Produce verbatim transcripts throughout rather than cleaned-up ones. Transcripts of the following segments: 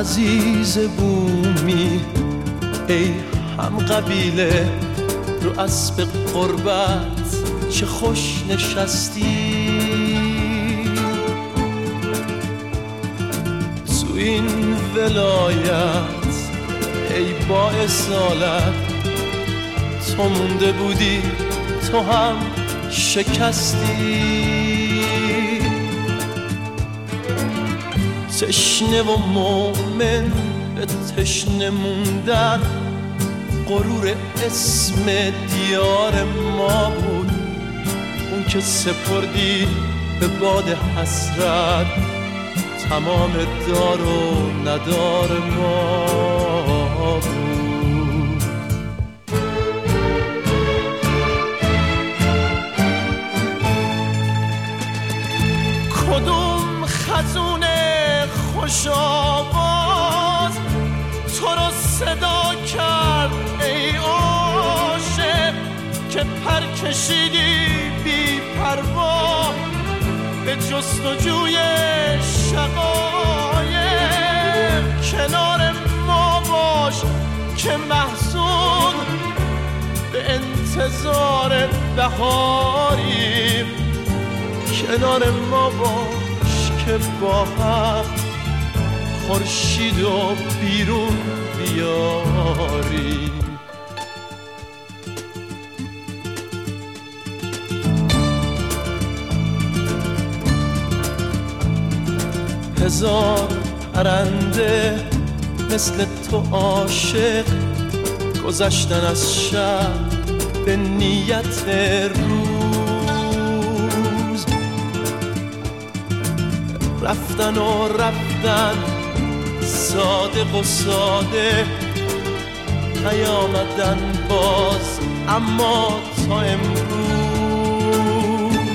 عزیز بومی ای هم قبیله رو اسب قربت چه خوش نشستی تو این ولایت ای با اصالت تو مونده بودی تو هم شکستی تشنه و مومن به تشنه موندن غرور اسم دیار ما بود اون که سپردی به باد حسرت تمام دار و ندار ما بود کدوم خزون خوش آواز تو رو صدا کرد ای عاشق که پر کشیدی بی پروا به جستجوی شقایق کنار ما باش که محزون به انتظار بهاریم کنار ما باش که با هم خورشید و بیرون بیاریم هزار پرنده مثل تو عاشق گذشتن از شب به نیت روز رفتن و رفتن صادق و ساده نیامدن باز اما تا امروز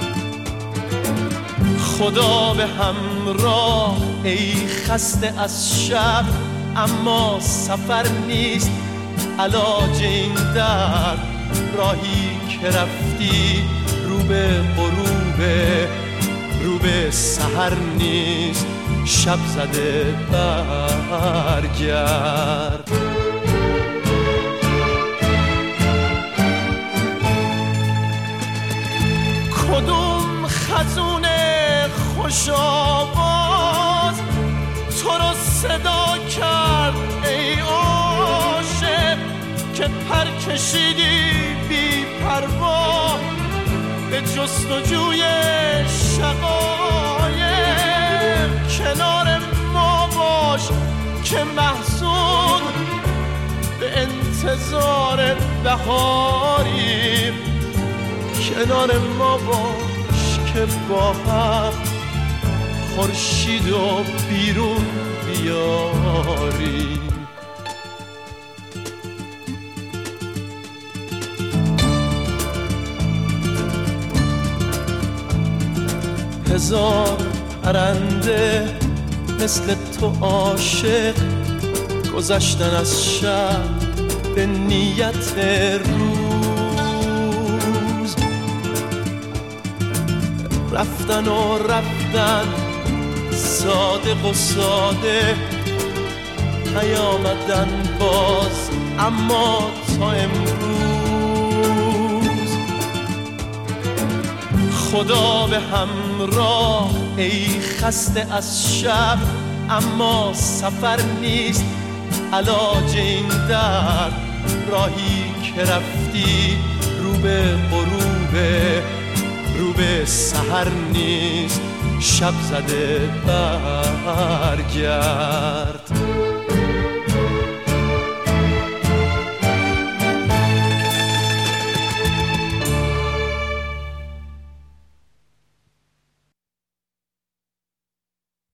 خدا به همراه ای خسته از شب اما سفر نیست علاج این درد راهی که رفتی رو به غروبه رو به سحر نیست شب زده برگرد کدوم خزون خوش آواز تو رو صدا کرد ای عاشق که پر کشیدی بی پروا به جستجوی شقایق کنار ما باش که محزون به انتظار بهاریم کنار ما باش که با هم خورشید و بیرون بیاریم هزار پرنده مثل تو عاشق گذشتن از شب به نیت روز رفتن و رفتن صادق و ساده نیامدن باز اما تا امروز خدا به همراه ای خسته از شب اما سفر نیست علاج این درد راهی که رفتی رو به غروبه رو به سحر نیست شب زده برگرد